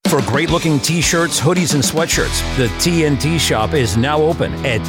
For great-looking t-shirts, hoodies, and sweatshirts, the TNT shop is now open at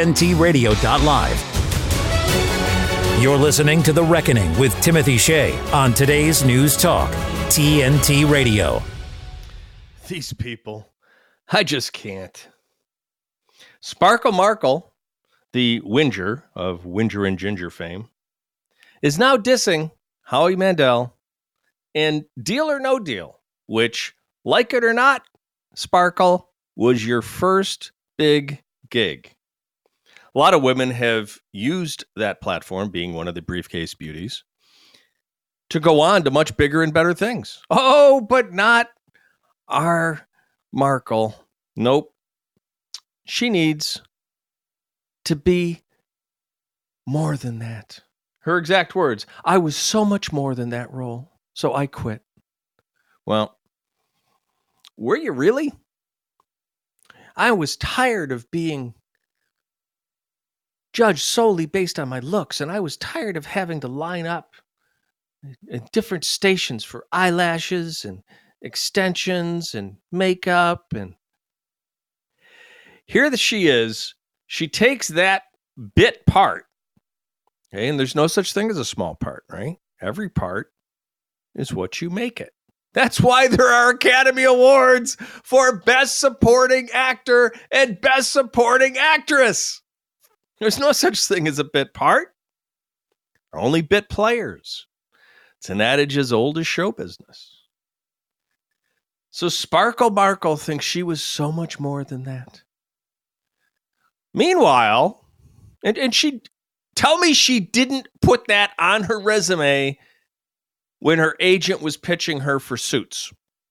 tntradio.live. You're listening to The Reckoning with Timothy Shea on today's News Talk, TNT Radio. These people, I just can't. Sparkle Markle, the Whinger of Whinger and Ginger fame, is now dissing Howie Mandel in Deal or No Deal, which, like it or not, Sparkle, was your first big gig. A lot of women have used that platform, being one of the Briefcase Beauties, to go on to much bigger and better things. Oh, but not our Markle. Nope. She needs to be more than that. Her exact words, I was so much more than that role, so I quit. Well, were you really? I was tired of being judged solely based on my looks, and I was tired of having to line up at different stations for eyelashes and extensions and makeup. And here she is. She takes that bit part. Okay, and there's no such thing as a small part, right? Every part is what you make it. That's why there are Academy Awards for Best Supporting Actor and Best Supporting Actress. There's no such thing as a bit part. Only bit players. It's an adage as old as show business. So Sparkle Markle thinks she was so much more than that. Meanwhile, and she tell me she didn't put that on her resume when her agent was pitching her for Suits.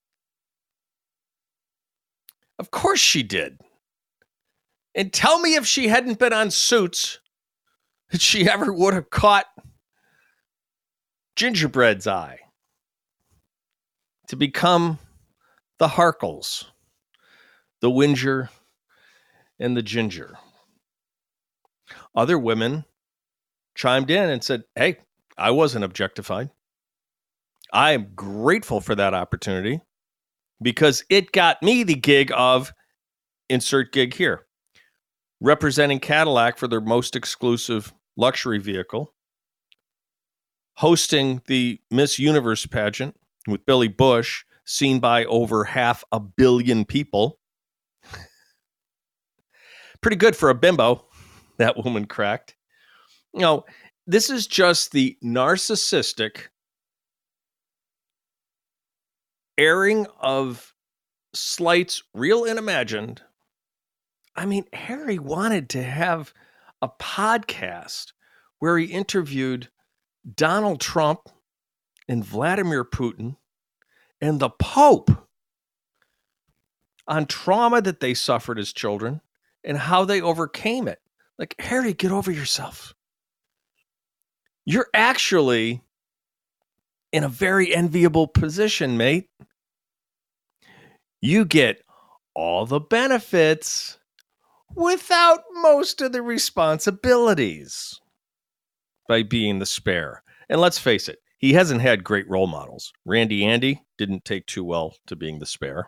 Of course she did. And tell me if she hadn't been on Suits that she ever would have caught Gingerbread's eye to become the Harkles, the Whinger, and the Ginger. Other women chimed in and said, hey, I wasn't objectified. I am grateful for that opportunity because it got me the gig of, insert gig here, representing Cadillac for their most exclusive luxury vehicle, hosting the Miss Universe pageant with Billy Bush, seen by over 500 million people. Pretty good for a bimbo, that woman cracked. You know, this is just the narcissistic airing of slights, real and imagined. I mean, Harry wanted to have a podcast where he interviewed Donald Trump and Vladimir Putin and the Pope on trauma that they suffered as children and how they overcame it. Like, Harry, get over yourself. You're actually in a very enviable position, mate. You get all the benefits without most of the responsibilities by being the spare. And let's face it, he hasn't had great role models. Randy Andy didn't take too well to being the spare.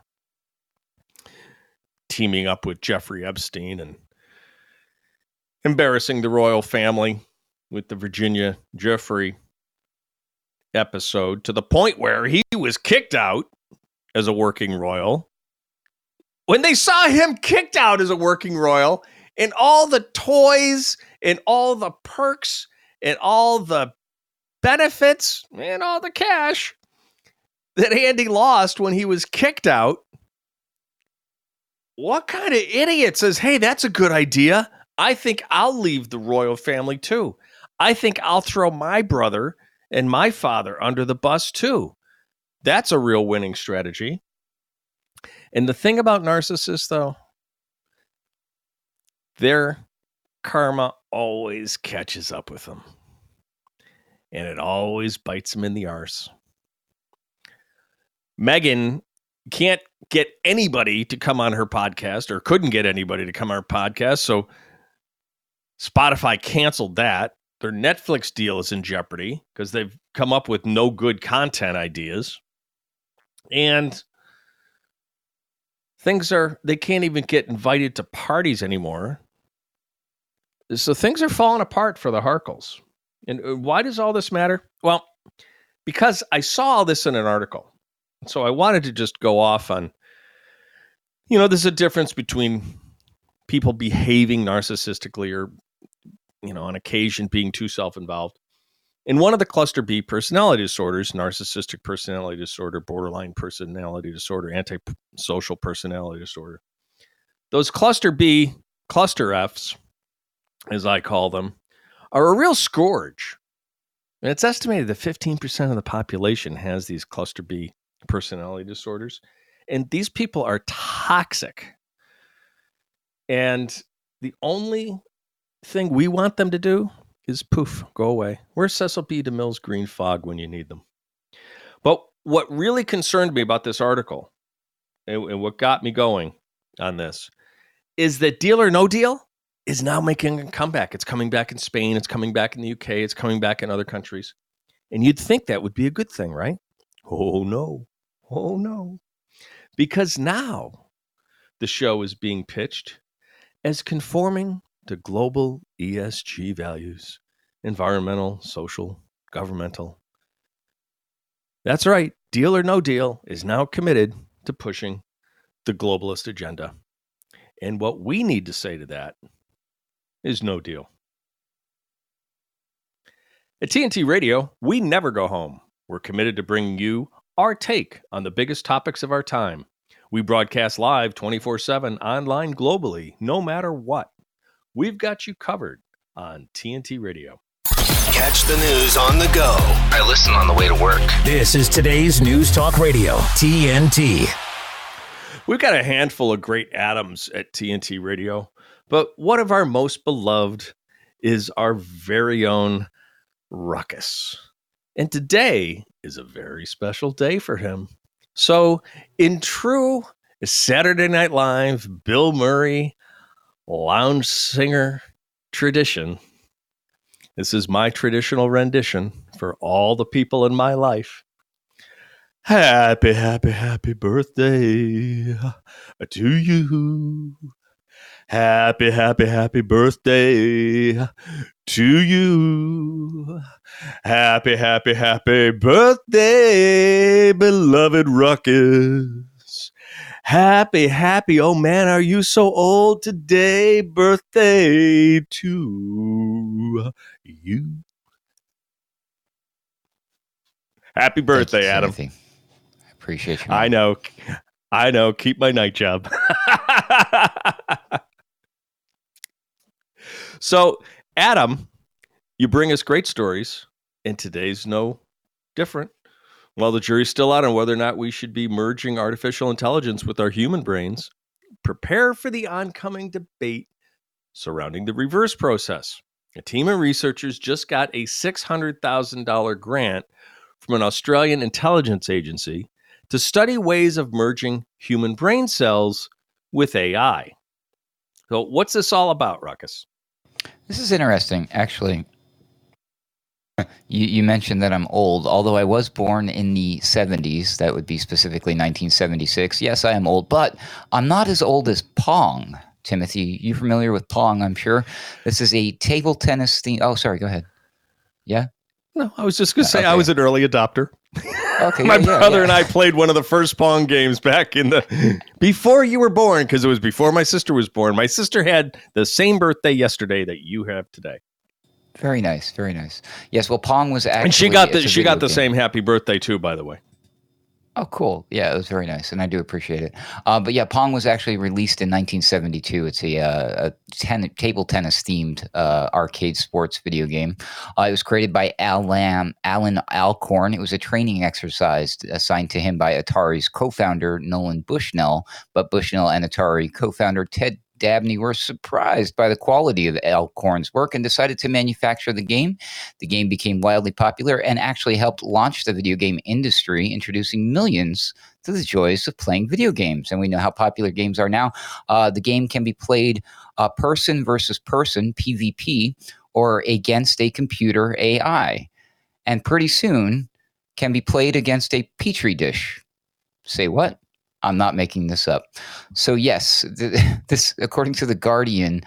Teaming up with Jeffrey Epstein and embarrassing the royal family with the Virginia Giuffre episode to the point where he was kicked out as a working royal. When they saw him kicked out as a working royal and all the toys and all the perks and all the benefits and all the cash that Andy lost when he was kicked out, what kind of idiot says, hey, that's a good idea? I think I'll leave the royal family too. I think I'll throw my brother and my father under the bus too. That's a real winning strategy. And the thing about narcissists, though, their karma always catches up with them. And it always bites them in the arse. Meghan can't get anybody to come on her podcast, or couldn't get anybody to come on her podcast, so Spotify canceled that. Their Netflix deal is in jeopardy because they've come up with no good content ideas. And they can't even get invited to parties anymore. So things are falling apart for the Harkles. And why does all this matter? Well, because I saw all this in an article. So I wanted to just go off on, there's a difference between people behaving narcissistically or, on occasion being too self-involved. And one of the cluster B personality disorders, narcissistic personality disorder, borderline personality disorder, antisocial personality disorder, those cluster B, cluster Fs, as I call them, are a real scourge. And it's estimated that 15% of the population has these cluster B personality disorders. And these people are toxic. And the only thing we want them to do is poof, go away. Where's Cecil B. DeMille's green fog when you need them? But what really concerned me about this article and what got me going on this is that Deal or No Deal is now making a comeback. It's coming back in Spain. It's coming back in the UK. It's coming back in other countries. And you'd think that would be a good thing, right? Oh, no. Oh, no. Because now the show is being pitched as conforming to global ESG values, environmental, social, governmental. That's right. Deal or No Deal is now committed to pushing the globalist agenda. And what we need to say to that is no deal. At TNT Radio, we never go home. We're committed to bringing you our take on the biggest topics of our time. We broadcast live 24/7 online globally, no matter what. We've got you covered on TNT Radio. Catch the news on the go. I listen on the way to work. This is today's News Talk Radio, TNT. We've got a handful of great Adams at TNT Radio, but one of our most beloved is our very own Ruckus. And today is a very special day for him. So in true Saturday Night Live, Bill Murray, lounge singer tradition, this is my traditional rendition for all the people in my life. Happy, happy, happy birthday to you. Happy, happy, happy birthday to you. Happy, happy, happy birthday, beloved Ruckus. Happy, happy, oh man, are you so old today? Birthday to you. Happy birthday, Adam. I appreciate you. I know. Keep my night job. So, Adam, you bring us great stories, and today's no different. While the jury's still out on whether or not we should be merging artificial intelligence with our human brains, prepare for the oncoming debate surrounding the reverse process. A team of researchers just got a $600,000 grant from an Australian intelligence agency to study ways of merging human brain cells with AI. So what's this all about, Ruckus? This is interesting, actually. You mentioned that I'm old, although I was born in the 70s. That would be specifically 1976. Yes, I am old, but I'm not as old as Pong. Timothy, you familiar with Pong, I'm sure. This is a table tennis theme. Oh, sorry, go ahead. Yeah? No, I was just going to say okay. I was an early adopter. Okay, My brother and I played one of the first Pong games back in before you were born, because it was before my sister was born. My sister had the same birthday yesterday that you have today. Very nice, very nice. Yes, well, Pong was actually... And she got the same happy birthday, too, by the way. Oh, cool. Yeah, it was very nice, and I do appreciate it. But yeah, Pong was actually released in 1972. It's a table tennis-themed arcade sports video game. It was created by Alan Alcorn. It was a training exercise assigned to him by Atari's co-founder, Nolan Bushnell. But Bushnell and Atari co-founder Ted Dabney were surprised by the quality of Alcorn's work and decided to manufacture the game. The game became wildly popular and actually helped launch the video game industry, introducing millions to the joys of playing video games. And we know how popular games are now. The game can be played person versus person, PvP, or against a computer AI. And pretty soon can be played against a petri dish. Say what? I'm not making this up. So yes, this, according to The Guardian,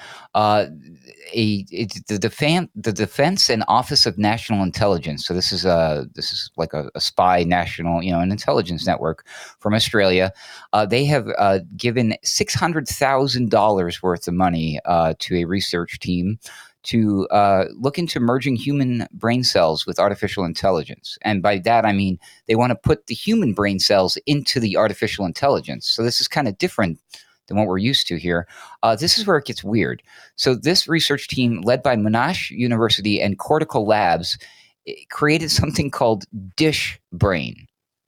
the Defense and Office of National Intelligence. So this is like a spy national, an intelligence network from Australia. They have given $600,000 worth of money to a research team to look into merging human brain cells with artificial intelligence. And by that, I mean they want to put the human brain cells into the artificial intelligence. So this is kind of different than what we're used to here. This is where it gets weird. So this research team, led by Monash University and Cortical Labs, created something called Dish Brain.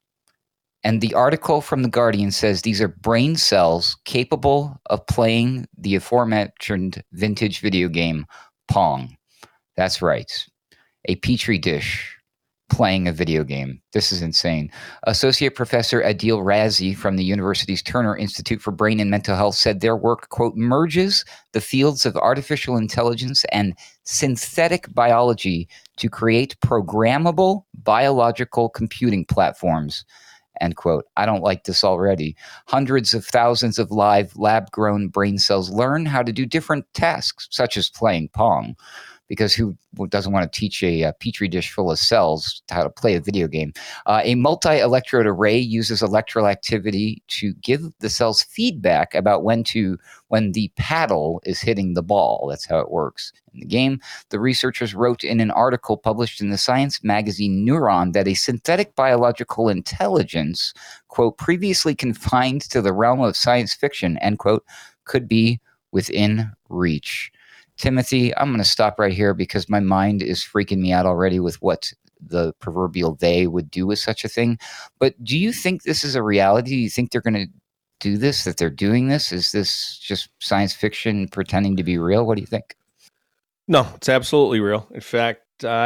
And the article from The Guardian says these are brain cells capable of playing the aforementioned vintage video game Pong. That's right. A petri dish playing a video game. This is insane. Associate Professor Adil Razi from the university's Turner Institute for Brain and Mental Health said their work, quote, merges the fields of artificial intelligence and synthetic biology to create programmable biological computing platforms, end quote. I don't like this already. Hundreds of thousands of live lab-grown brain cells learn how to do different tasks, such as playing Pong, because who doesn't want to teach a petri dish full of cells how to play a video game? A multi-electrode array uses electrical activity to give the cells feedback about when the paddle is hitting the ball. That's how it works in the game. The researchers wrote in an article published in the science magazine Neuron that a synthetic biological intelligence, quote, previously confined to the realm of science fiction, end quote, could be within reach. Timothy, I'm going to stop right here because my mind is freaking me out already with what the proverbial they would do with such a thing. But do you think this is a reality? Do you think they're going to do this, that they're doing this? Is this just science fiction pretending to be real? What do you think? No, it's absolutely real. In fact,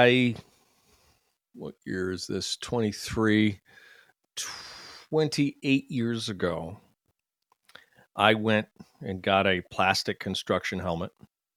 what year is this? 28 years ago, I went and got a plastic construction helmet.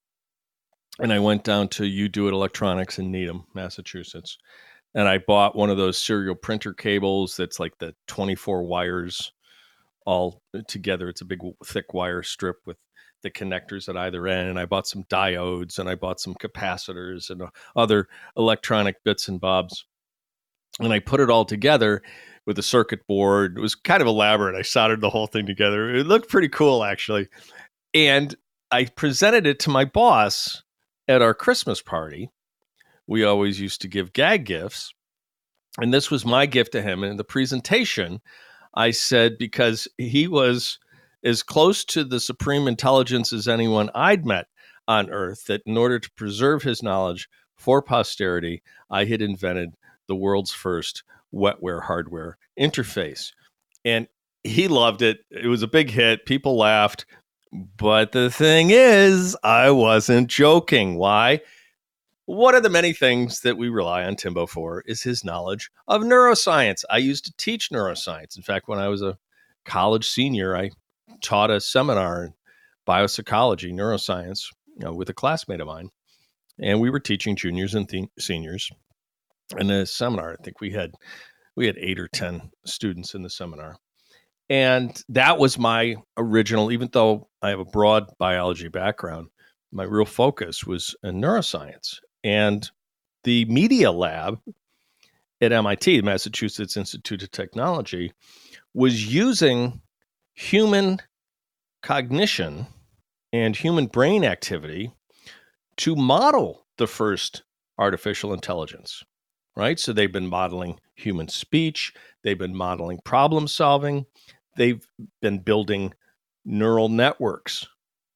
And I went down to You Do It Electronics in Needham, Massachusetts. And I bought one of those serial printer cables that's like the 24 wires all together. It's a big, thick wire strip with the connectors at either end. And I bought some diodes and I bought some capacitors and other electronic bits and bobs. And I put it all together with a circuit board. It was kind of elaborate. I soldered the whole thing together. It looked pretty cool, actually. And I presented it to my boss at our Christmas party. We always used to give gag gifts. And this was my gift to him. And in the presentation, I said, because he was as close to the supreme intelligence as anyone I'd met on Earth, that in order to preserve his knowledge for posterity, I had invented the world's first wetware hardware interface. And he loved it. It was a big hit. People laughed. But the thing is, I wasn't joking. Why? One of the many things that we rely on Timbo for is his knowledge of neuroscience. I used to teach neuroscience. In fact, when I was a college senior, I taught a seminar in biopsychology, neuroscience, with a classmate of mine. And we were teaching juniors and seniors in a seminar. I think we had 8 or 10 students in the seminar. And that was my original, even though I have a broad biology background, my real focus was in neuroscience. And the media lab at MIT, Massachusetts Institute of Technology, was using human cognition and human brain activity to model the first artificial intelligence, right? So they've been modeling human speech. They've been modeling problem solving. They've been building neural networks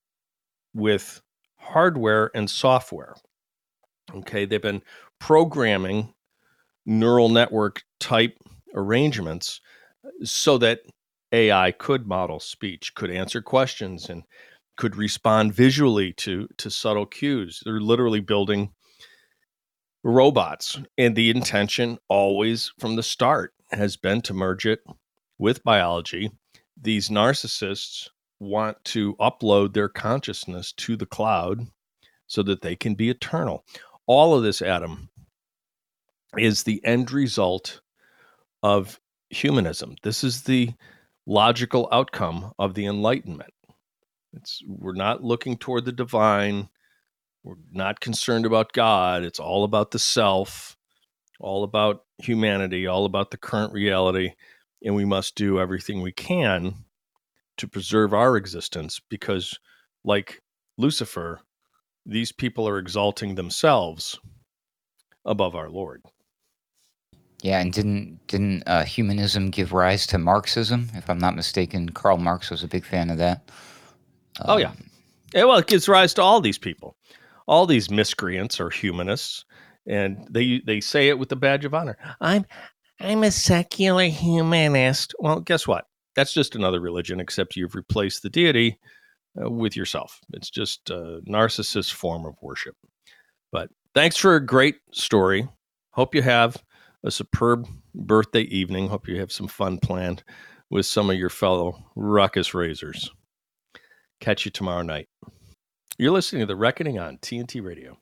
with hardware and software. Okay, they've been programming neural network type arrangements so that AI could model speech, could answer questions, and could respond visually to subtle cues. They're literally building robots. And the intention always from the start has been to merge it with biology. These narcissists want to upload their consciousness to the cloud so that they can be eternal. All of this, Adam, is the end result of humanism. This is the logical outcome of the Enlightenment. We're not looking toward the divine. We're not concerned about God. It's all about the self, all about humanity, all about the current reality. And we must do everything we can to preserve our existence because, like Lucifer, these people are exalting themselves above our Lord. Yeah, and didn't humanism give rise to Marxism? If I'm not mistaken, Karl Marx was a big fan of that. Yeah, well, it gives rise to all these people. All these miscreants are humanists, and they say it with the badge of honor. I'm a secular humanist. Well, guess what? That's just another religion, except you've replaced the deity with yourself. It's just a narcissist form of worship. But thanks for a great story. Hope you have a superb birthday evening. Hope you have some fun planned with some of your fellow ruckus raisers. Catch you tomorrow night. You're listening to The Reckoning on TNT Radio.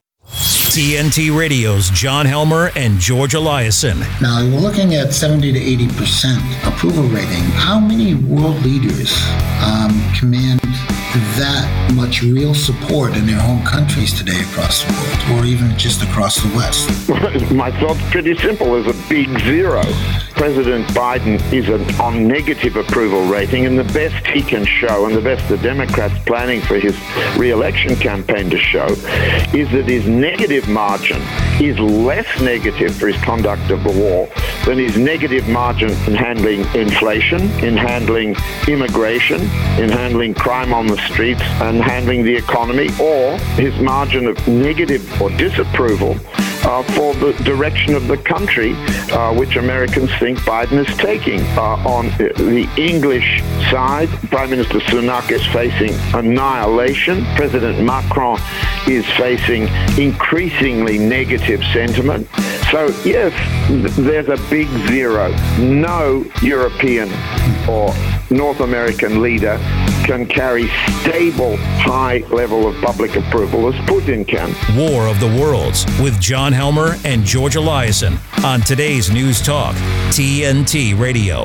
TNT Radio's John Helmer and George Eliason. Now, we're looking at 70 to 80% approval rating. How many world leaders command that much real support in their home countries today across the world, or even just across the West? My thought's pretty simple. There's a big zero. President Biden is on negative approval rating, and the best he can show, and the best the Democrats planning for his re-election campaign to show, is that his negative margin is less negative for his conduct of the war than his negative margin in handling inflation, in handling immigration, in handling crime on the streets, and handling the economy, or his margin of negative or disapproval for the direction of the country, which Americans think Biden is taking. On the English side, Prime Minister Sunak is facing annihilation. President Macron is facing increasingly negative sentiment. So, yes, there's a big zero. No European or North American leader can carry stable, high level of public approval as Putin can. War of the Worlds with John Helmer and George Eliason on today's News Talk, TNT Radio.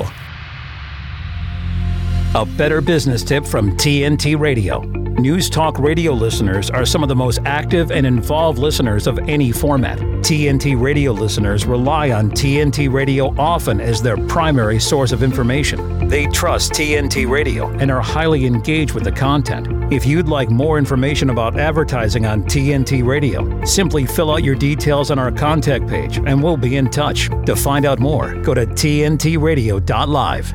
A better business tip from TNT Radio. News Talk Radio listeners are some of the most active and involved listeners of any format. TNT Radio listeners rely on TNT Radio often as their primary source of information. They trust TNT Radio and are highly engaged with the content. If you'd like more information about advertising on TNT Radio, simply fill out your details on our contact page and we'll be in touch. To find out more, go to tntradio.live.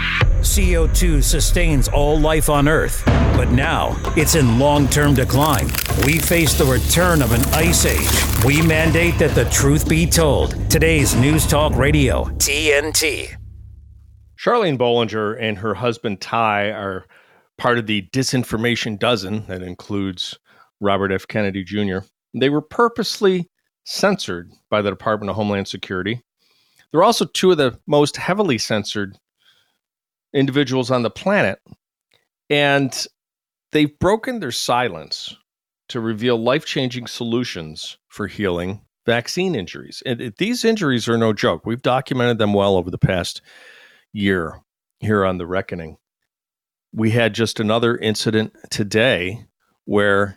CO2 sustains all life on Earth, but now it's in long-term decline. We face the return of an ice age. We mandate that the truth be told. Today's News Talk Radio, TNT. Charlene Bollinger and her husband Ty are part of the Disinformation Dozen that includes Robert F. Kennedy Jr. They were purposely censored by the Department of Homeland Security. They're also two of the most heavily censored individuals on the planet, and they've broken their silence to reveal life-changing solutions for healing vaccine injuries. And these injuries are no joke. We've documented them well over the past year here on The Reckoning. We had just another incident today where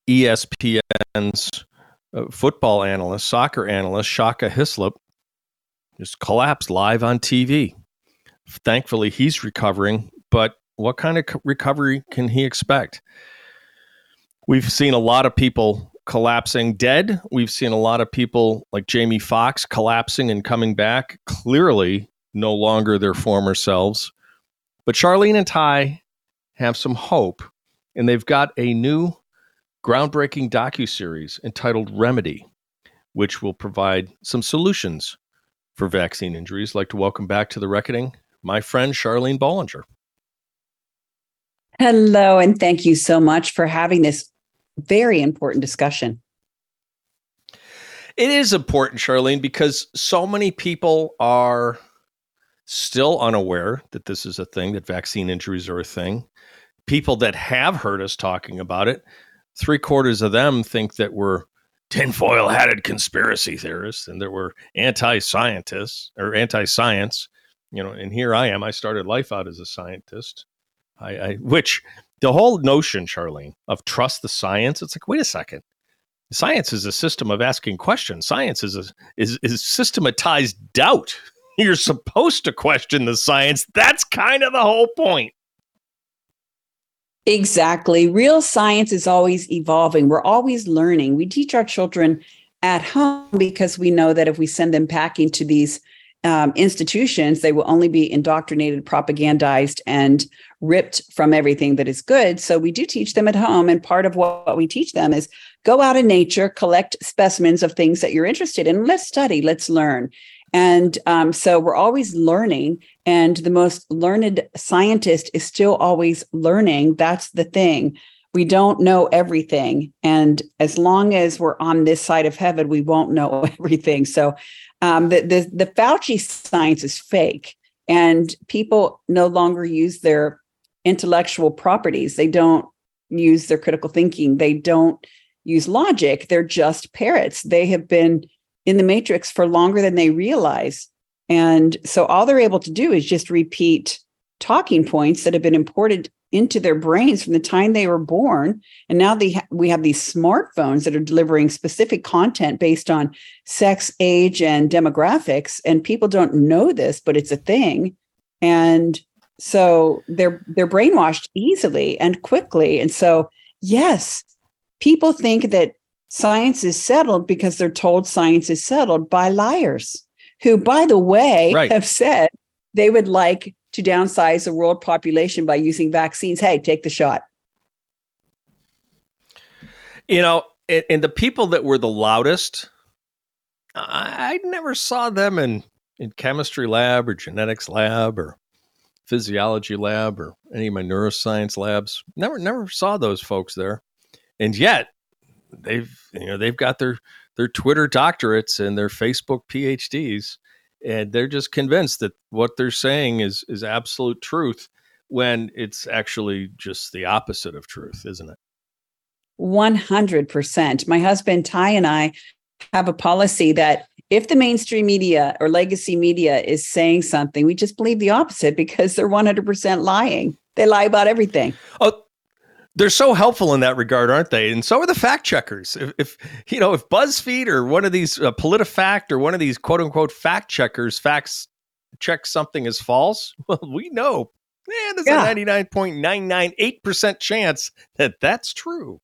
ESPN's football analyst, soccer analyst, Shaka Hislop, just collapsed live on TV. Thankfully, he's recovering, but what kind of recovery can he expect? We've seen a lot of people collapsing dead. We've seen a lot of people like Jamie Foxx collapsing and coming back, clearly no longer their former selves. But Charlene and Ty have some hope, and they've got a new groundbreaking docuseries entitled Remedy, which will provide some solutions for vaccine injuries. I'd like to welcome back to The Reckoning my friend Charlene Bollinger. Hello, and thank you so much for having this very important discussion. It is important, Charlene, because so many people are still unaware that this is a thing, that vaccine injuries are a thing. People that have heard us talking about it, 3/4 of them think that we're tinfoil-hatted conspiracy theorists and that we're anti-scientists or anti-science. And here I am. I started life out as a scientist. Which the whole notion, Charlene, of trust the science. It's like, wait a second. Science is a system of asking questions. Science is systematized doubt. You're supposed to question the science. That's kind of the whole point. Exactly. Real science is always evolving. We're always learning. We teach our children at home because we know that if we send them packing to these institutions, they will only be indoctrinated, propagandized, and ripped from everything that is good. So we do teach them at home. And part of what we teach them is go out in nature, collect specimens of things that you're interested in. Let's study, let's learn. And so we're always learning. And the most learned scientist is still always learning. That's the thing. We don't know everything. And as long as we're on this side of heaven, we won't know everything. So the Fauci science is fake. And people no longer use their intellectual properties. They don't use their critical thinking. They don't use logic. They're just parrots. They have been in the matrix for longer than they realize. And so all they're able to do is just repeat talking points that have been imported into their brains from the time they were born. And now we have these smartphones that are delivering specific content based on sex, age, and demographics. And people don't know this, but it's a thing. And so they're brainwashed easily and quickly. And so, yes, people think that science is settled because they're told science is settled by liars who, by the way, have said they would like to downsize the world population by using vaccines. Hey, take the shot. And the people that were the loudest, I never saw them in chemistry lab or genetics lab or physiology lab or any of my neuroscience labs. Never saw those folks there. And yet they've got their Twitter doctorates and their Facebook PhDs, and they're just convinced that what they're saying is absolute truth when it's actually just the opposite of truth, isn't it? 100%. My husband, Ty, and I have a policy that if the mainstream media or legacy media is saying something, we just believe the opposite because they're 100% lying. They lie about everything. Oh, they're so helpful in that regard, aren't they? And so are the fact checkers. If BuzzFeed or one of these PolitiFact or one of these quote unquote fact checkers facts check something as false, well, we know there's a 99.998% chance that that's true.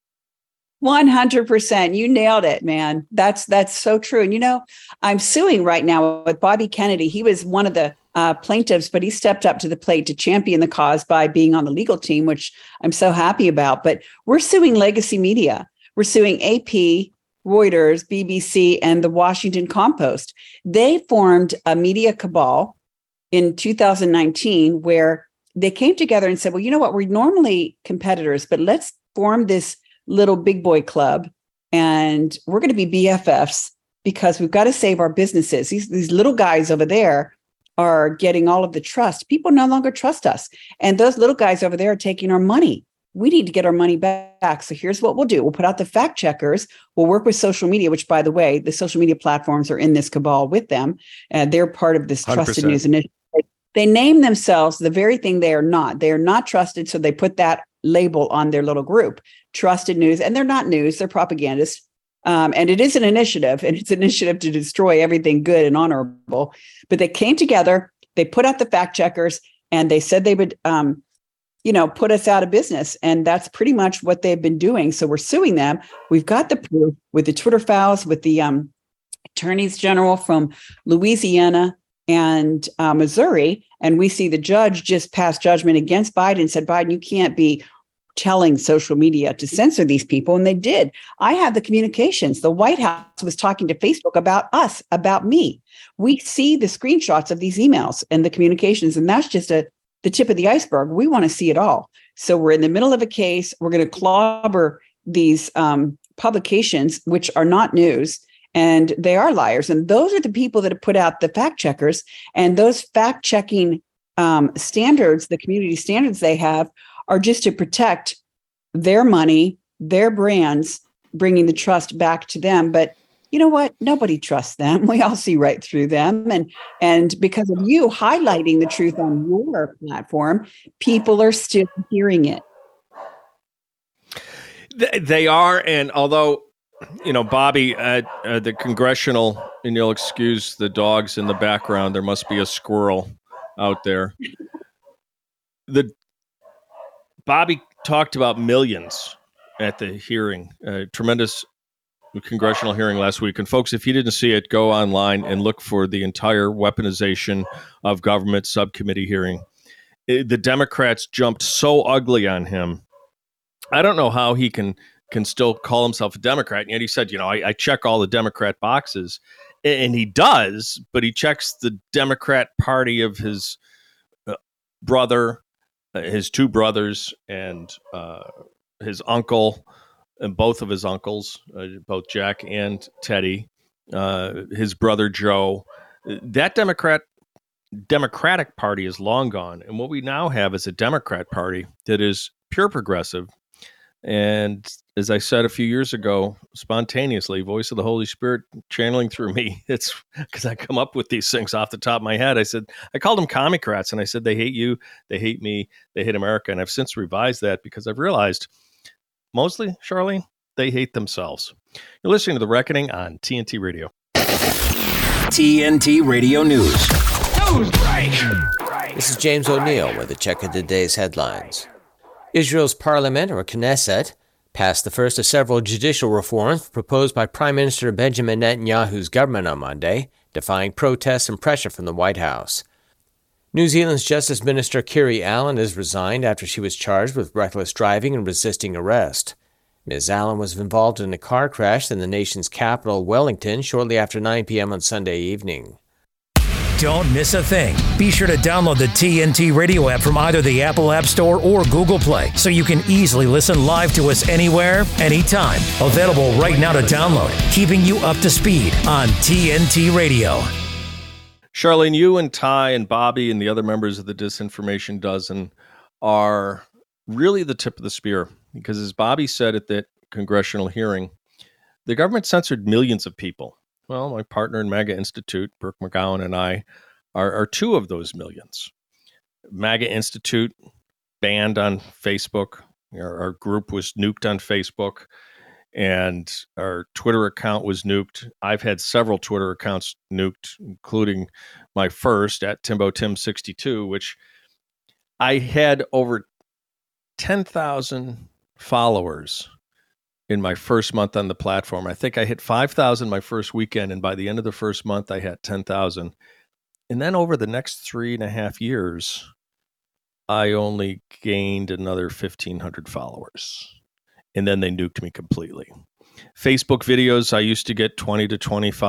100%. You nailed it, man. That's so true. And I'm suing right now with Bobby Kennedy. He was one of the plaintiffs, but he stepped up to the plate to champion the cause by being on the legal team, which I'm so happy about. But we're suing legacy media. We're suing AP, Reuters, BBC, and the Washington Compost. They formed a media cabal in 2019 where they came together and said, well, you know what? We're normally competitors, but let's form this little big boy club, and we're going to be BFFs because we've got to save our businesses. These little guys over there are getting all of the trust. People no longer trust us. And those little guys over there are taking our money. We need to get our money back. So here's what we'll do. We'll put out the fact checkers. We'll work with social media, which, by the way, the social media platforms are in this cabal with them. And they're part of this 100%. Trusted news initiative. They name themselves the very thing they are not. They are not trusted. So they put that label on their little group, trusted news. And they're not news. They're propagandists. And it is an initiative, and it's an initiative to destroy everything good and honorable. But they came together, they put out the fact checkers, and they said they would, put us out of business. And that's pretty much what they've been doing. So we're suing them. We've got the proof with the Twitter files, with the attorneys general from Louisiana and Missouri. And we see the judge just passed judgment against Biden, said, Biden, you can't be telling social media to censor these people. And they did. I have the communications. The White House was talking to Facebook about us, about me. We see the screenshots of these emails and the communications, and that's just the tip of the iceberg. We want to see it all. So we're in the middle of a case. We're going to clobber these publications, which are not news, and they are liars. And those are the people that have put out the fact checkers, and those fact checking standards, the community standards they have, are just to protect their money, their brands, bringing the trust back to them. But you know what? Nobody trusts them. We all see right through them. And because of you highlighting the truth on your platform, people are still hearing it. They are. And although, Bobby, at the congressional, and you'll excuse the dogs in the background, there must be a squirrel out there. Bobby talked about millions at the hearing, tremendous congressional hearing last week. And folks, if you didn't see it, go online and look for the entire weaponization of government subcommittee hearing. The Democrats jumped so ugly on him. I don't know how he can still call himself a Democrat. And yet he said, I check all the Democrat boxes. And he does, but he checks the Democrat Party of his brother, his two brothers, and his uncle, and both of his uncles, both Jack and Teddy, his brother Joe. That Democratic Party is long gone. And what we now have is a Democrat Party that is pure progressive. And as I said a few years ago, spontaneously, voice of the Holy Spirit channeling through me. It's because I come up with these things off the top of my head. I called them commie-crats, and I said, they hate you, they hate me, they hate America. And I've since revised that because I've realized mostly, Charlene, they hate themselves. You're listening to The Reckoning on TNT Radio. TNT Radio News. This is James O'Neill with a check of the day's headlines. Israel's parliament, or Knesset, passed the first of several judicial reforms proposed by Prime Minister Benjamin Netanyahu's government on Monday, defying protests and pressure from the White House. New Zealand's Justice Minister Kiri Allen has resigned after she was charged with reckless driving and resisting arrest. Ms. Allen was involved in a car crash in the nation's capital, Wellington, shortly after 9 p.m. on Sunday evening. Don't miss a thing. Be sure to download the TNT Radio app from either the Apple App Store or Google Play so you can easily listen live to us anywhere, anytime. Available right now to download, keeping you up to speed on TNT Radio. Charlene, you and Ty and Bobby and the other members of the Disinformation Dozen are really the tip of the spear because, as Bobby said at that congressional hearing, the government censored millions of people. Well, my partner in MAGA Institute, Brooke McGowan, and I are two of those millions. MAGA Institute banned on Facebook. Our group was nuked on Facebook, and our Twitter account was nuked. I've had several Twitter accounts nuked, including my first at TimboTim62, which I had over 10,000 followers in my first month on the platform. I think I hit 5,000 my first weekend, and by the end of the first month, I had 10,000. And then over the next 3.5 years, I only gained another 1,500 followers. And then they nuked me completely. Facebook videos, I used to get 20 to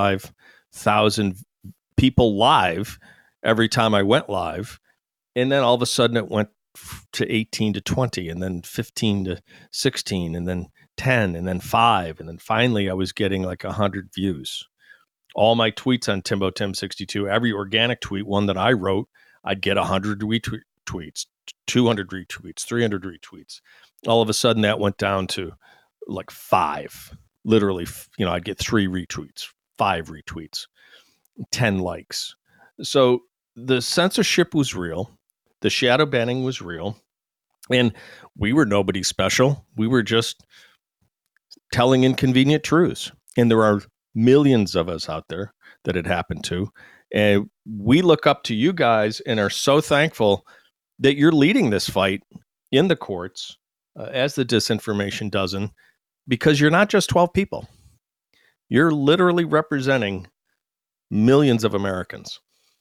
25,000 people live every time I went live. And then all of a sudden it went to 18 to 20, and then 15 to 16, and then 10, and then 5. And then finally I was getting like 100 views. All my tweets on TimboTim62, every organic tweet, one that I wrote, I'd get 100 retweets, 200 retweets, 300 retweets. All of a sudden that went down to like 5. Literally, I'd get 3 retweets, 5 retweets, 10 likes. So the censorship was real. The shadow banning was real. And we were nobody special. We were just telling inconvenient truths. And there are millions of us out there that it happened to. And we look up to you guys and are so thankful that you're leading this fight in the courts as the Disinformation Dozen, because you're not just 12 people. You're literally representing millions of Americans.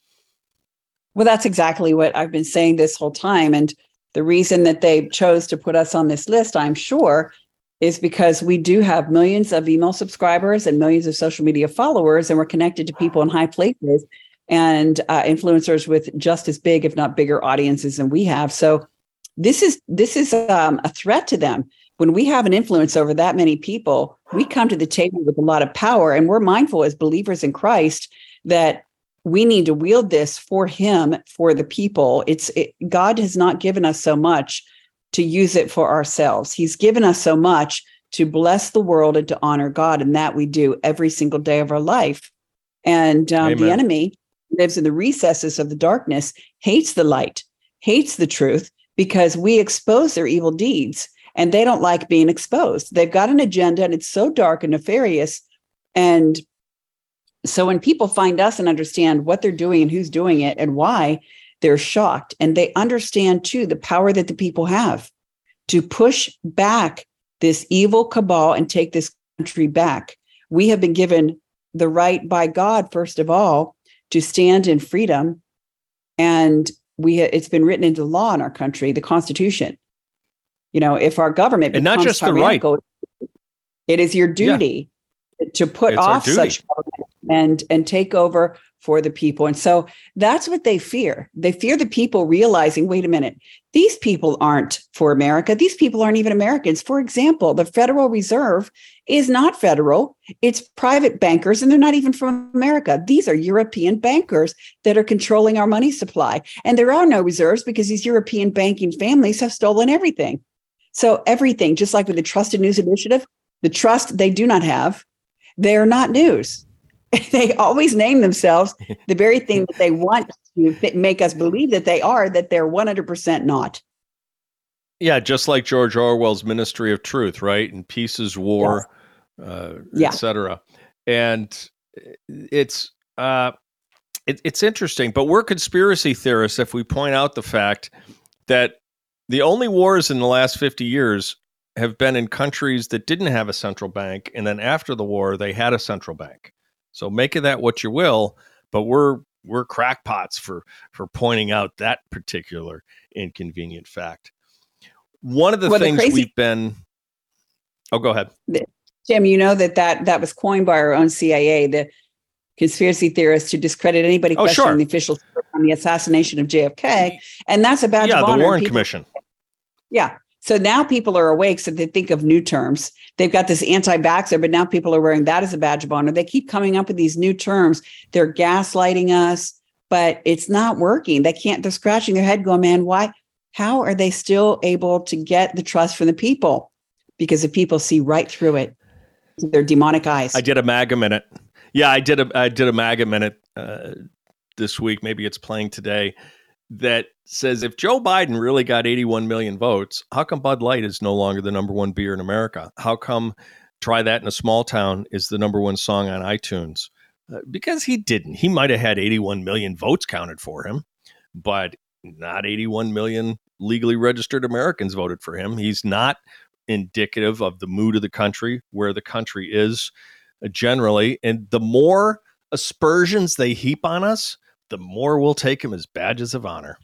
Well, that's exactly what I've been saying this whole time. And the reason that they chose to put us on this list, I'm sure, is because we do have millions of email subscribers and millions of social media followers, and we're connected to people in high places and influencers with just as big, if not bigger, audiences than we have. So this is a threat to them. When we have an influence over that many people, we come to the table with a lot of power, and we're mindful as believers in Christ that we need to wield this for him, for the people. God has not given us so much to use it for ourselves. He's given us so much to bless the world and to honor God. And that we do every single day of our life. And the enemy lives in the recesses of the darkness, hates the light, hates the truth, because we expose their evil deeds and they don't like being exposed. They've got an agenda and it's so dark and nefarious. And so when people find us and understand what they're doing and who's doing it and why, they're shocked. And they understand too the power that the people have to push back this evil cabal and take this country back. We have been given the right by God, first of all, to stand in freedom. And it's been written into law in our country, the Constitution. You know, if our government and not just the right, it is your duty to put off such government and take over for the people. And so that's what they fear. They fear the people realizing, wait a minute, these people aren't for America. These people aren't even Americans. For example, the Federal Reserve is not federal. It's private bankers, and they're not even from America. These are European bankers that are controlling our money supply. And there are no reserves because these European banking families have stolen everything. So everything, just like with the Trusted News Initiative, the trust they do not have, they're not news. They always name themselves the very thing that they want to make us believe that they are, that they're 100% not. Yeah, just like George Orwell's Ministry of Truth, right? And peace is war, etc. And it's interesting, but we're conspiracy theorists if we point out the fact that the only wars in the last 50 years have been in countries that didn't have a central bank, and then after the war, they had a central bank. So make of that what you will, but we're crackpots for pointing out that particular inconvenient fact. One of the things we've been... Oh, go ahead. Jim, you know that was coined by our own CIA, the conspiracy theorists, to discredit anybody questioning the official on the assassination of JFK. And that's a badge of honor. Yeah, the Warren Commission. Yeah. So now people are awake, so they think of new terms. They've got this anti-vaxxer, but now people are wearing that as a badge of honor. They keep coming up with these new terms. They're gaslighting us, but it's not working. They're scratching their head going, man, why? How are they still able to get the trust from the people? Because the people see right through it. Their demonic eyes. I did a MAGA minute. Yeah, I did a MAGA minute this week. Maybe it's playing today. That says if Joe Biden really got 81 million votes, how come Bud Light is no longer the number one beer in America? How come Try That in a Small Town is the number one song on iTunes? Because he didn't. He might have had 81 million votes counted for him, but not 81 million legally registered Americans voted for him. He's not indicative of the mood of the country, where the country is generally. And the more aspersions they heap on us, the more we'll take him as badges of honor.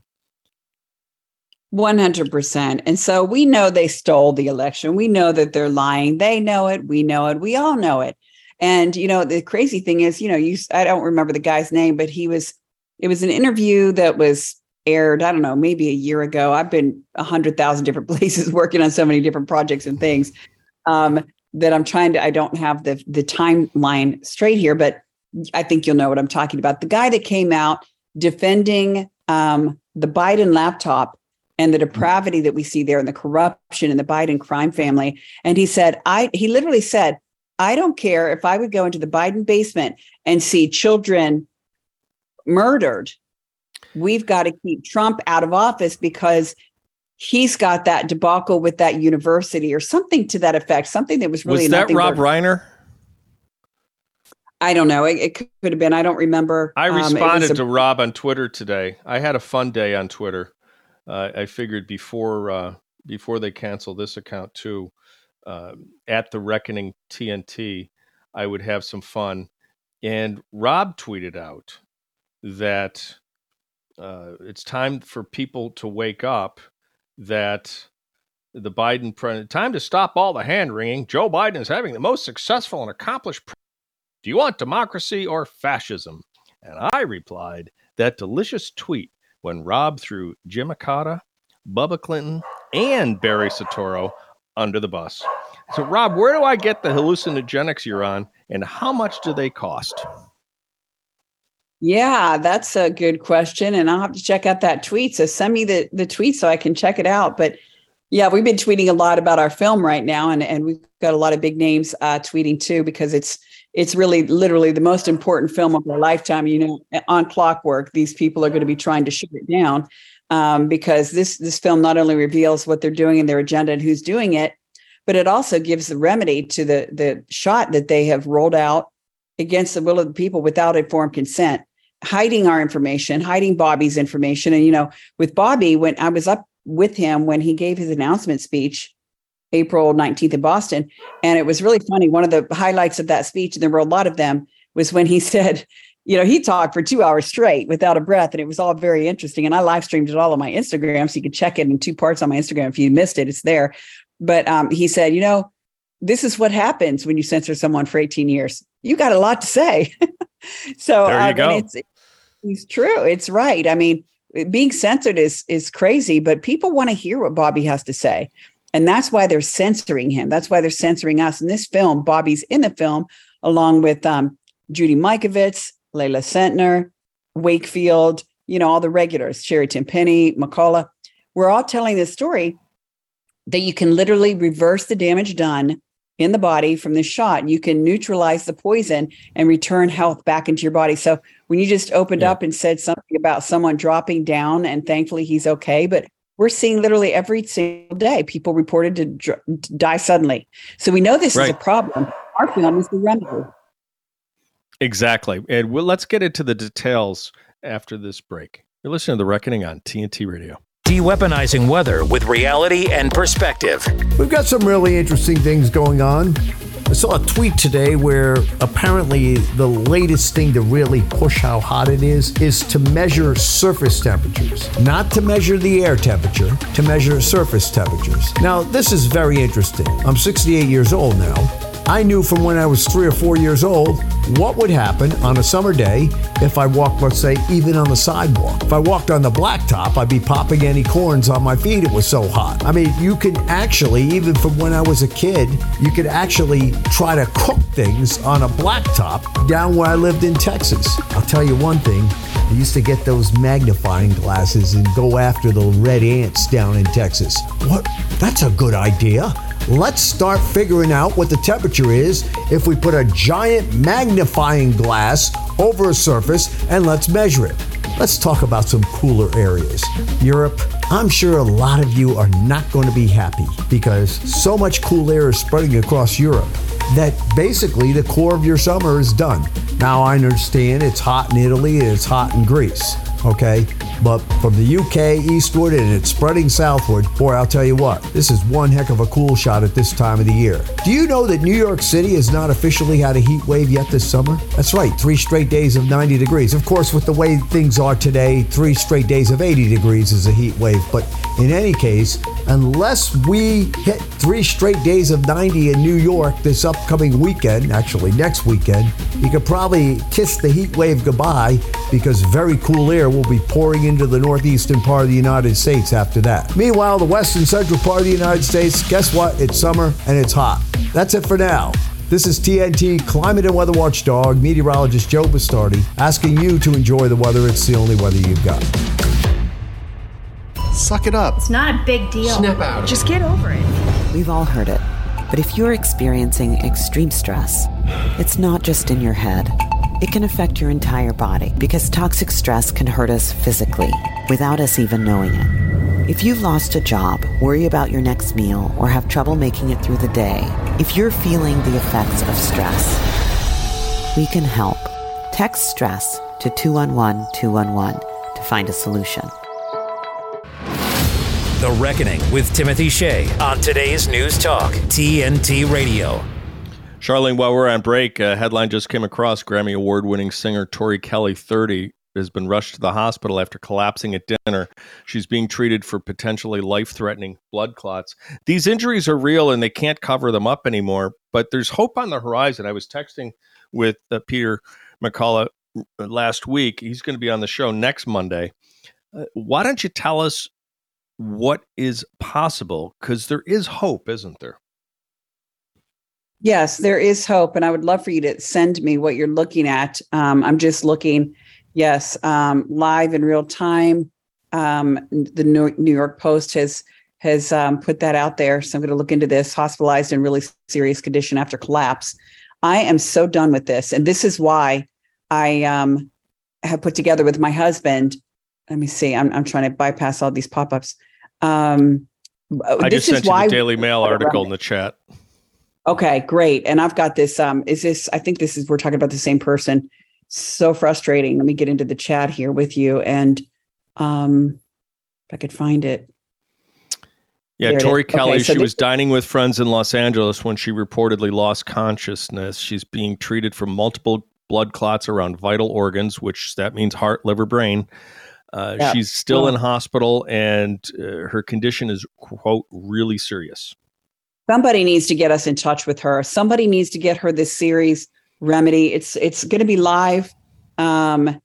100%. And so we know they stole the election. We know that they're lying. They know it. We know it. We all know it. And, you know, the crazy thing is, I don't remember the guy's name, but it was an interview that was aired, I don't know, maybe a year ago. I've been 100,000 different places working on so many different projects and things that I don't have the timeline straight here, but I think you'll know what I'm talking about. The guy that came out defending the Biden laptop and the depravity that we see there and the corruption in the Biden crime family. And he literally said, I don't care if I would go into the Biden basement and see children murdered. We've got to keep Trump out of office because he's got that debacle with that university or something to that effect, something that was really... Was that Rob Reiner? I don't know. It could have been. I don't remember. I responded to Rob on Twitter today. I had a fun day on Twitter. I figured before they cancel this account too, at the Reckoning TNT, I would have some fun. And Rob tweeted out that it's time for people to wake up, that the Biden time to stop all the hand wringing. Joe Biden is having the most successful and accomplished. Do you want democracy or fascism? And I replied that delicious tweet when Rob threw Jim Acosta, Bubba Clinton, and Barry Soetoro under the bus. So, Rob, where do I get the hallucinogenics you're on, and how much do they cost? Yeah, that's a good question. And I'll have to check out that tweet. So send me the tweet so I can check it out. But Yeah, we've been tweeting a lot about our film right now, and we've got a lot of big names tweeting too, because it's really literally the most important film of our lifetime. You know, on Clockwork, these people are going to be trying to shut it down because this film not only reveals what they're doing and their agenda and who's doing it, but it also gives the remedy to the shot that they have rolled out against the will of the people without informed consent, hiding our information, hiding Bobby's information. And, you know, with Bobby, when I was up with him when he gave his announcement speech, April 19th in Boston, and it was really funny. One of the highlights of that speech, and there were a lot of them, was when he said, you know, he talked for 2 hours straight without a breath, and it was all very interesting. And I live streamed it all on my Instagram, so you can check it in 2 parts on my Instagram. If you missed it, it's there. But he said, you know, this is what happens when you censor someone for 18 years. You got a lot to say. So there you go. It's true. It's right. I mean, being censored is crazy, but people want to hear what Bobby has to say. And that's why they're censoring him. That's why they're censoring us. In this film, Bobby's in the film, along with Judy Mikovits, Layla Sentner, Wakefield, you know, all the regulars, Sherry Tenpenny, McCullough. We're all telling this story that you can literally reverse the damage done in the body from this shot. You can neutralize the poison and return health back into your body. So when you just opened up and said something about someone dropping down, and thankfully he's okay, but we're seeing literally every single day people reported to die suddenly. So we know this is a problem. Our film is the remedy. Exactly. And let's get into the details after this break. You're listening to The Reckoning on TNT Radio. De-weaponizing weather with reality and perspective. We've got some really interesting things going on. I saw a tweet today where apparently the latest thing to really push how hot it is to measure surface temperatures. Not to measure the air temperature, to measure surface temperatures. Now, this is very interesting. I'm 68 years old now. I knew from when I was 3 or 4 years old what would happen on a summer day if I walked, let's say, even on the sidewalk. If I walked on the blacktop, I'd be popping any corns on my feet. It was so hot. I mean, you can actually, even from when I was a kid, you could actually try to cook things on a blacktop down where I lived in Texas. I'll tell you one thing. I used to get those magnifying glasses and go after the red ants down in Texas. What? That's a good idea. Let's start figuring out what the temperature is if we put a giant magnifying glass over a surface and let's measure it. Let's talk about some cooler areas. Europe, I'm sure a lot of you are not going to be happy because so much cool air is spreading across Europe that basically the core of your summer is done. Now I understand it's hot in Italy and it's hot in Greece, okay? But from the UK eastward and it's spreading southward, boy, I'll tell you what, this is one heck of a cool shot at this time of the year. Do you know that New York City has not officially had a heat wave yet this summer? That's right, 3 straight days of 90 degrees. Of course, with the way things are today, 3 straight days of 80 degrees is a heat wave. But in any case, unless we hit 3 straight days of 90 in New York this upcoming weekend, actually next weekend, you could probably kiss the heat wave goodbye because very cool air will be pouring into the northeastern part of the United States after that. Meanwhile, the western central part of the United States, guess what? It's summer and it's hot. That's it for now. This is TNT Climate and Weather Watchdog meteorologist Joe Bastardi asking you to enjoy the weather. It's the only weather you've got. Suck it up. It's not a big deal. Snap out. Just get over it. We've all heard it. But if you're experiencing extreme stress, it's not just in your head. It can affect your entire body because toxic stress can hurt us physically without us even knowing it. If you've lost a job, worry about your next meal, or have trouble making it through the day, if you're feeling the effects of stress, we can help. Text STRESS to 211-211 to find a solution. The Reckoning with Timothy Shea on today's News Talk, TNT Radio. Charlene, while we're on break, a headline just came across. Grammy Award-winning singer Tori Kelly, 30, has been rushed to the hospital after collapsing at dinner. She's being treated for potentially life-threatening blood clots. These injuries are real and they can't cover them up anymore, but there's hope on the horizon. I was texting with Peter McCullough last week. He's going to be on the show next Monday. Why don't you tell us what is possible? Because there is hope, isn't there? Yes, there is hope. And I would love for you to send me what you're looking at. I'm just looking, live in real time. The New York Post has has put that out there. So I'm going to look into this. Hospitalized in really serious condition after collapse. I am so done with this. And this is why I have put together with my husband. Let me see. I'm trying to bypass all these pop-ups. I just sent you the Daily Mail article in the chat. Okay, great. And I've got this. I think we're talking about the same person. So frustrating. Let me get into the chat here with you. And if I could find it. Yeah, Tori Kelly, she was dining with friends in Los Angeles when she reportedly lost consciousness. She's being treated for multiple blood clots around vital organs, which that means heart, liver, brain. She's still in hospital, and her condition is, quote, really serious. Somebody needs to get us in touch with her. Somebody needs to get her this series, Remedy. It's going to be live in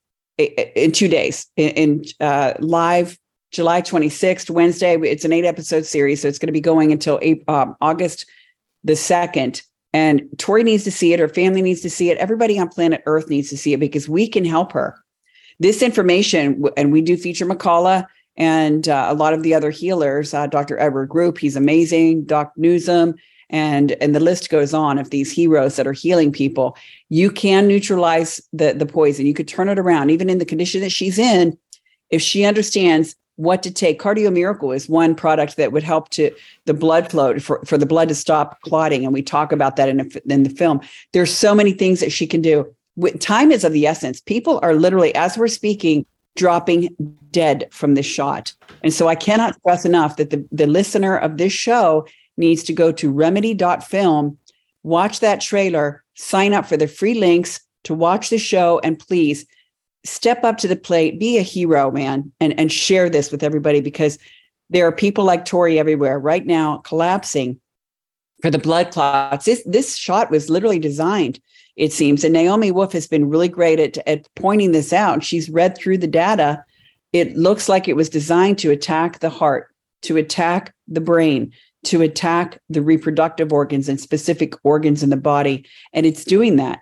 2 days. In live July 26th, Wednesday. It's an 8-episode series, so it's going to be going until August the 2nd. And Tori needs to see it. Her family needs to see it. Everybody on planet Earth needs to see it because we can help her. This information, and we do feature McCullough and a lot of the other healers, Dr. Edward Group, he's amazing, Doc Newsom, and the list goes on of these heroes that are healing people. You can neutralize the poison. You could turn it around, even in the condition that she's in, if she understands what to take. Cardio Miracle is one product that would help to the blood flow for the blood to stop clotting. And we talk about that in the film. There's so many things that she can do. Time is of the essence. People are literally, as we're speaking, dropping dead from this shot. And so I cannot stress enough that the listener of this show needs to go to remedy.film, watch that trailer, sign up for the free links to watch the show, and please step up to the plate, be a hero, man, and share this with everybody, because there are people like Tori everywhere right now collapsing for the blood clots. This shot was literally designed, it seems. And Naomi Wolf has been really great at pointing this out. She's read through the data. It looks like it was designed to attack the heart, to attack the brain, to attack the reproductive organs and specific organs in the body. And it's doing that.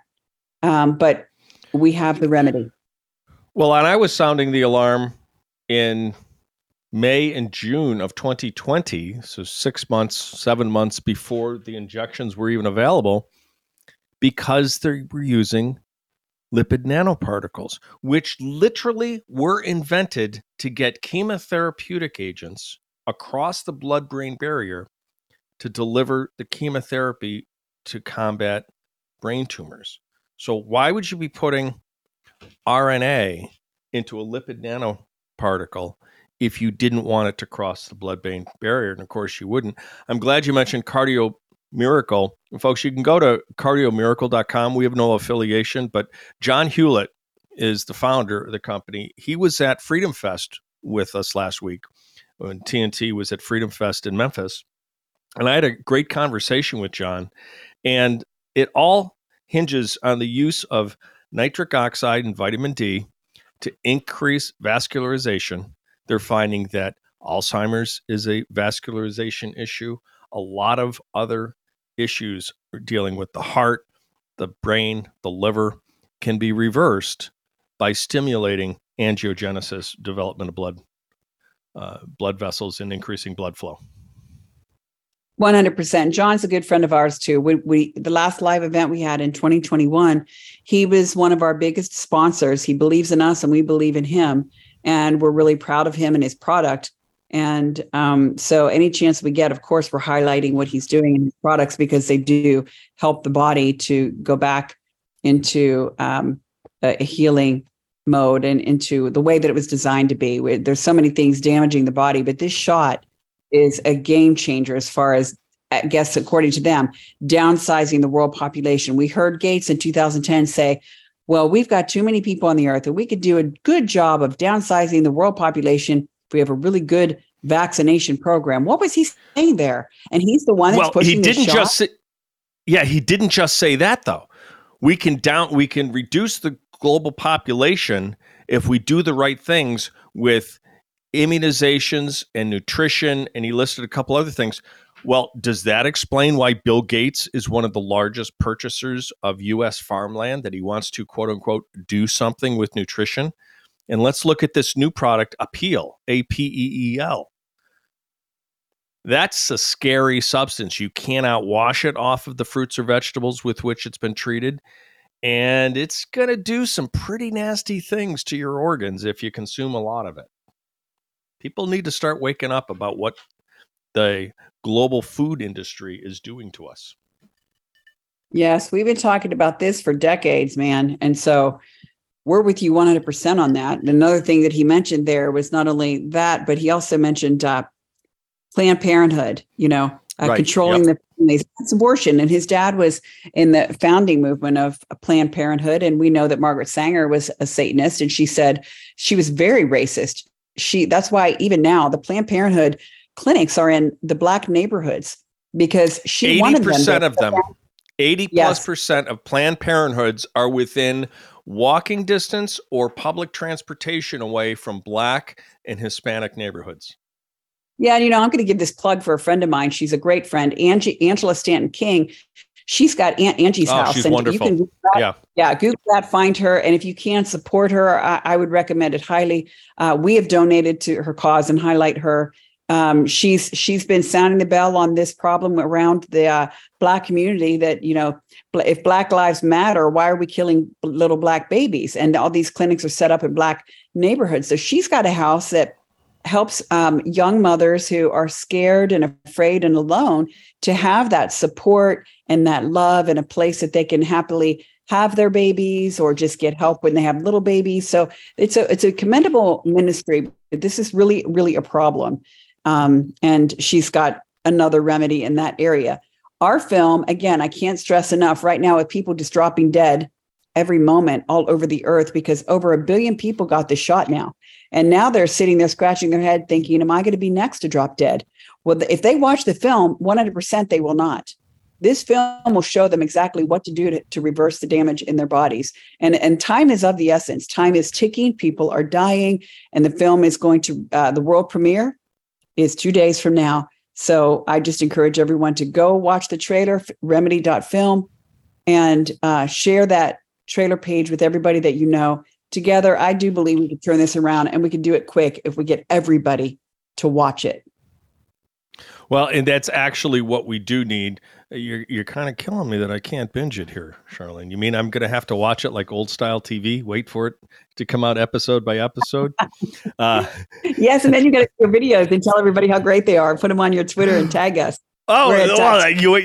But we have the remedy. Well, and I was sounding the alarm in May and June of 2020, so 7 months before the injections were even available, because they were using lipid nanoparticles, which literally were invented to get chemotherapeutic agents across the blood-brain barrier to deliver the chemotherapy to combat brain tumors. So why would you be putting RNA into a lipid nanoparticle if you didn't want it to cross the blood-brain barrier? And of course you wouldn't. I'm glad you mentioned Cardio Miracle. And folks, you can go to cardiomiracle.com. We have no affiliation, but John Hewlett is the founder of the company. He was at Freedom Fest with us last week when TNT was at Freedom Fest in Memphis. And I had a great conversation with John. And it all hinges on the use of nitric oxide and vitamin D to increase vascularization. They're finding that Alzheimer's is a vascularization issue. A lot of other issues dealing with the heart, the brain, the liver can be reversed by stimulating angiogenesis, development of blood vessels, and increasing blood flow. 100%. John's a good friend of ours too. The last live event we had in 2021, he was one of our biggest sponsors. He believes in us and we believe in him. And we're really proud of him and his product. And so any chance we get, of course, we're highlighting what he's doing in his products because they do help the body to go back into a healing mode and into the way that it was designed to be. There's so many things damaging the body, but this shot is a game changer as far as, I guess, according to them, downsizing the world population. We heard Gates in 2010 say, well, we've got too many people on the earth and we could do a good job of downsizing the world population if we have a really good vaccination program. What was he saying there? And he's the one that's pushing the shot. He didn't just say that, though. We can reduce the global population if we do the right things with immunizations and nutrition, and he listed a couple other things. Well, does that explain why Bill Gates is one of the largest purchasers of U.S. farmland, that he wants to, quote unquote, do something with nutrition? And let's look at this new product, Apeel, A-P-E-E-L. That's a scary substance. You cannot wash it off of the fruits or vegetables with which it's been treated. And it's going to do some pretty nasty things to your organs if you consume a lot of it. People need to start waking up about what the global food industry is doing to us. Yes, we've been talking about this for decades, man. And so we're with you 100% on that. And another thing that he mentioned there was not only that, but he also mentioned Planned Parenthood, Right. controlling the families. That's abortion. And his dad was in the founding movement of Planned Parenthood. And we know that Margaret Sanger was a Satanist. And she said she was very racist. That's why even now the Planned Parenthood clinics are in the Black neighborhoods because she wanted them. 80% of them, 80+% of Planned Parenthoods are within walking distance or public transportation away from Black and Hispanic neighborhoods. Yeah, and I'm going to give this plug for a friend of mine. She's a great friend, Angela Stanton King. She's got Aunt Angie's house. She's and wonderful. You can Google that, find her, and if you can support her, I would recommend it highly. We have donated to her cause and highlight her. She's been sounding the bell on this problem around the Black community that, if Black lives matter, why are we killing little Black babies? And all these clinics are set up in Black neighborhoods. So she's got a house that helps young mothers who are scared and afraid and alone to have that support and that love and a place that they can happily have their babies or just get help when they have little babies. So it's a commendable ministry. This is really, really a problem. And she's got another remedy in that area. Our film, again, I can't stress enough right now with people just dropping dead every moment all over the earth because over 1 billion people got the shot now. And now they're sitting there scratching their head thinking, am I going to be next to drop dead? Well, if they watch the film, 100% they will not. This film will show them exactly what to do to reverse the damage in their bodies. And time is of the essence. Time is ticking. People are dying. And the film is going to, the world premiere is 2 days from now. So I just encourage everyone to go watch the trailer, remedy.film, and share that trailer page with everybody that you know. Together, I do believe we can turn this around, and we can do it quick if we get everybody to watch it. Well, and that's actually what we do need. You're kind of killing me that I can't binge it here, Charlene. You mean I'm going to have to watch it like old style TV, wait for it to come out episode by episode? Yes, and then you got to do videos and tell everybody how great they are. Put them on your Twitter and tag us. Oh, well, you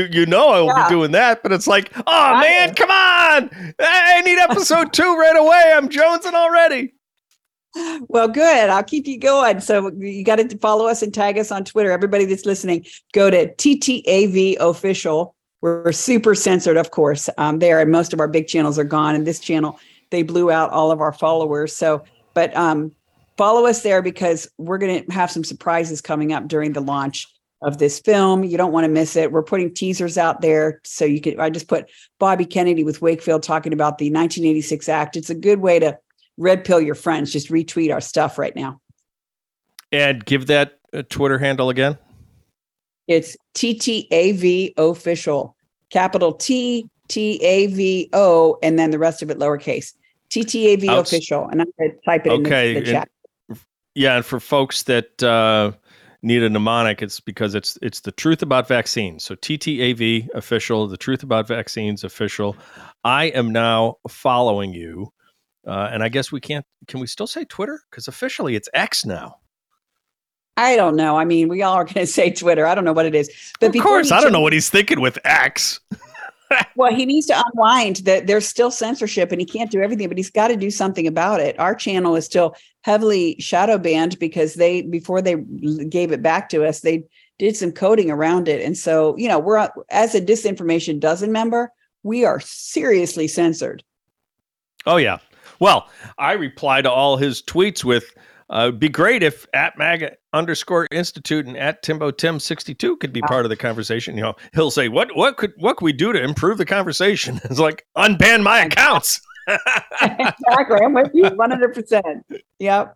I will be doing that, but it's like, oh man, come on! I need episode 2 right away. I'm jonesing already. Well, good. I'll keep you going. So you got to follow us and tag us on Twitter. Everybody that's listening, go to TTAV Official. We're super censored, of course, there, and most of our big channels are gone. And this channel, they blew out all of our followers. So, but follow us there because we're going to have some surprises coming up during the launch of this film. You don't want to miss it. We're putting teasers out there. So I just put Bobby Kennedy with Wakefield talking about the 1986 Act. It's a good way to red pill your friends. Just retweet our stuff right now. And give that Twitter handle again. It's TTAV Official, capital TTAVO, and then the rest of it lowercase. TTAV Official. And I'm going to type it in the chat. Yeah. And for folks that, need a mnemonic, it's because it's the Truth About Vaccines. So TTAV Official, the Truth About Vaccines Official. I am now following you. And I guess can we still say Twitter? Because officially it's X now. I don't know. I mean, we all are going to say Twitter. I don't know what it is. But of course, I don't know what he's thinking with X. Well, he needs to unwind that there's still censorship and he can't do everything, but he's got to do something about it. Our channel is still heavily shadow banned because before they gave it back to us, they did some coding around it. And so, we're, as a Disinformation Dozen member, we are seriously censored. Oh, yeah. Well, I reply to all his tweets with, it'd be great if @MAGA_Institute and @TimboTim62 could be part of the conversation. He'll say, what could we do to improve the conversation? It's like, unban my accounts. Exactly. I'm with you 100%. Yep.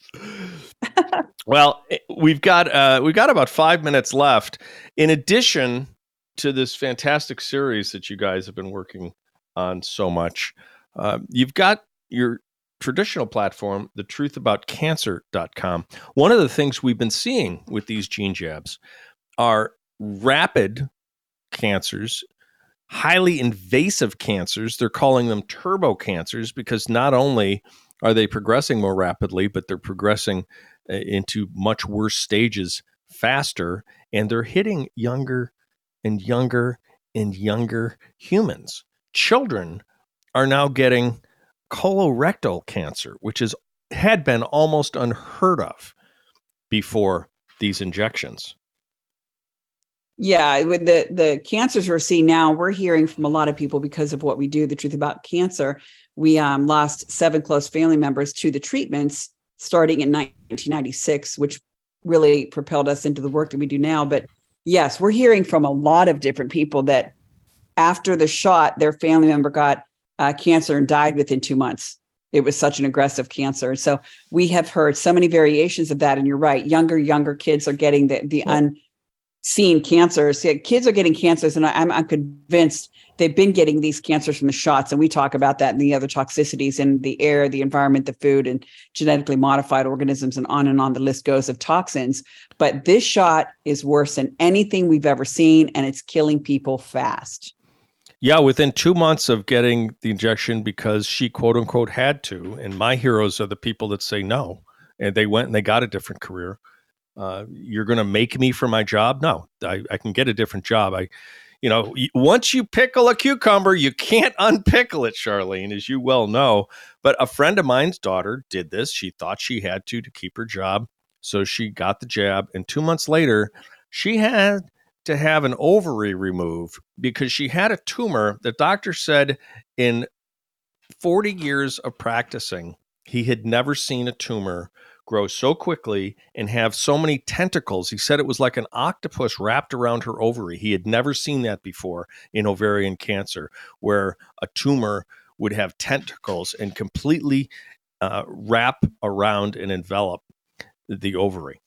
Well, we've got about 5 minutes left. In addition to this fantastic series that you guys have been working on so much, you've got your traditional platform, thetruthaboutcancer.com. One of the things we've been seeing with these gene jabs are rapid cancers, highly invasive cancers. They're calling them turbo cancers because not only are they progressing more rapidly, but they're progressing into much worse stages faster, and they're hitting younger and younger and younger humans. Children are now getting colorectal cancer, which had been almost unheard of before these injections. Yeah, with the cancers we're seeing now, we're hearing from a lot of people because of what we do, The Truth About Cancer. We lost 7 close family members to the treatments starting in 1996, which really propelled us into the work that we do now. But yes, we're hearing from a lot of different people that after the shot, their family member got cancer and died within 2 months. It was such an aggressive cancer. So we have heard so many variations of that. And you're right, younger kids are getting the unseen cancers. Yeah, kids are getting cancers, and I'm convinced they've been getting these cancers from the shots. And we talk about that and the other toxicities in the air, the environment, the food, and genetically modified organisms, and on the list goes of toxins. But this shot is worse than anything we've ever seen, and it's killing people fast. Yeah, within 2 months of getting the injection because she, quote unquote, had to. And my heroes are the people that say no. And they went and they got a different career. You're going to make me for my job? No, I can get a different job. Once you pickle a cucumber, you can't unpickle it, Charlene, as you well know. But a friend of mine's daughter did this. She thought she had to keep her job. So she got the jab. And 2 months later, she had to have an ovary removed because she had a tumor. The doctor said in 40 years of practicing, he had never seen a tumor grow so quickly and have so many tentacles. He said it was like an octopus wrapped around her ovary. He had never seen that before in ovarian cancer, where a tumor would have tentacles and completely wrap around and envelop the ovary.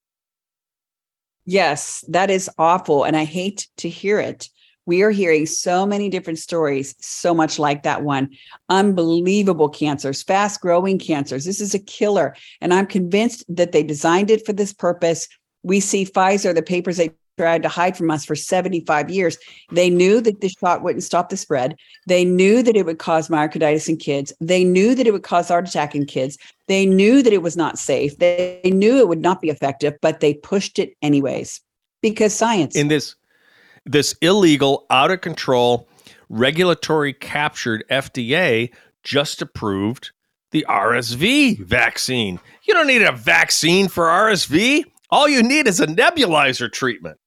Yes, that is awful. And I hate to hear it. We are hearing so many different stories, so much like that one. Unbelievable cancers, fast growing cancers. This is a killer. And I'm convinced that they designed it for this purpose. We see Pfizer, the papers they tried to hide from us for 75 years. They knew that this shot wouldn't stop the spread. They knew that it would cause myocarditis in kids. They knew that it would cause heart attack in kids. They knew that it was not safe. They knew it would not be effective, but they pushed it anyways because science. In this illegal, out of control, regulatory captured FDA just approved the RSV vaccine. You don't need a vaccine for RSV. All you need is a nebulizer treatment.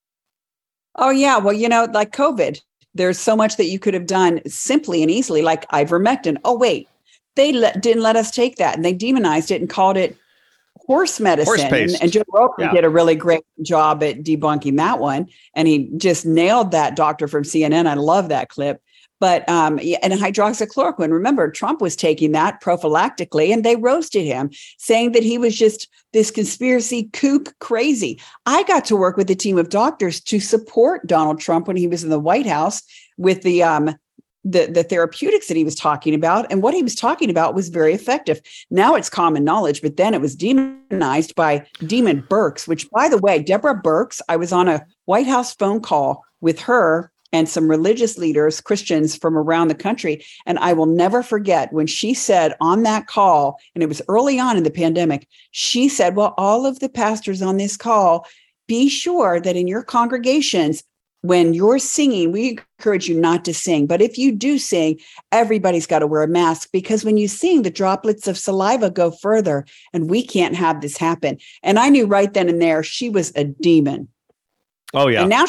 Oh, yeah. Well, like COVID, there's so much that you could have done simply and easily, like ivermectin. Oh, wait, they didn't let us take that. And they demonized it and called it horse medicine. And Joe Rogan did a really great job at debunking that one. And he just nailed that doctor from CNN. I love that clip. But and hydroxychloroquine, remember, Trump was taking that prophylactically and they roasted him, saying that he was just this conspiracy kook crazy. I got to work with a team of doctors to support Donald Trump when he was in the White House with the therapeutics that he was talking about. And what he was talking about was very effective. Now it's common knowledge, but then it was demonized by Demon Birx, which, by the way, Deborah Birx, I was on a White House phone call with her and some religious leaders, Christians from around the country. And I will never forget when she said on that call, and it was early on in the pandemic, she said, well, all of the pastors on this call, be sure that in your congregations, when you're singing, we encourage you not to sing. But if you do sing, everybody's got to wear a mask because when you sing, the droplets of saliva go further and we can't have this happen. And I knew right then and there she was a demon. Oh, yeah. And now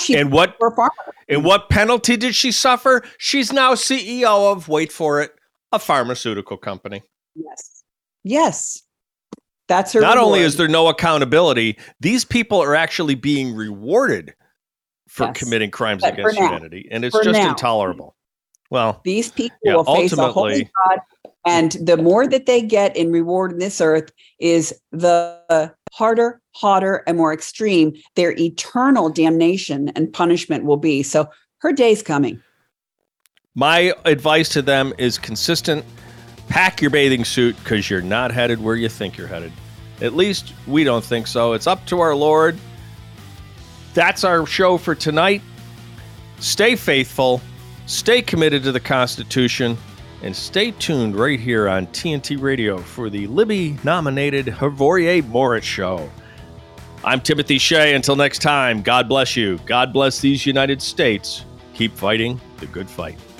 what penalty did she suffer? She's now CEO of, wait for it, a pharmaceutical company. Yes. That's her Not reward. only is there no accountability, these people are actually being rewarded for committing crimes against humanity. And it's just intolerable. Well, these people will face a holy God. And the more that they get in reward in this earth is the harder, hotter, and more extreme their eternal damnation and punishment will be. So her day's coming. My advice to them is consistent Pack your bathing suit because you're not headed where you think you're headed. At least we don't think so. It's up to our Lord. That's our show for tonight. Stay faithful, stay committed to the Constitution, and stay tuned right here on TNT Radio for the Libby-nominated Hrvoje Morić Show. I'm Timothy Shea. Until next time, God bless you. God bless these United States. Keep fighting the good fight.